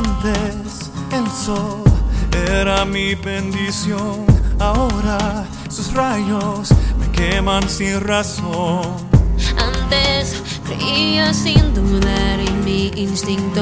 Antes el sol era mi bendición, ahora sus rayos me queman sin razón. Antes creía sin dudar en mi instinto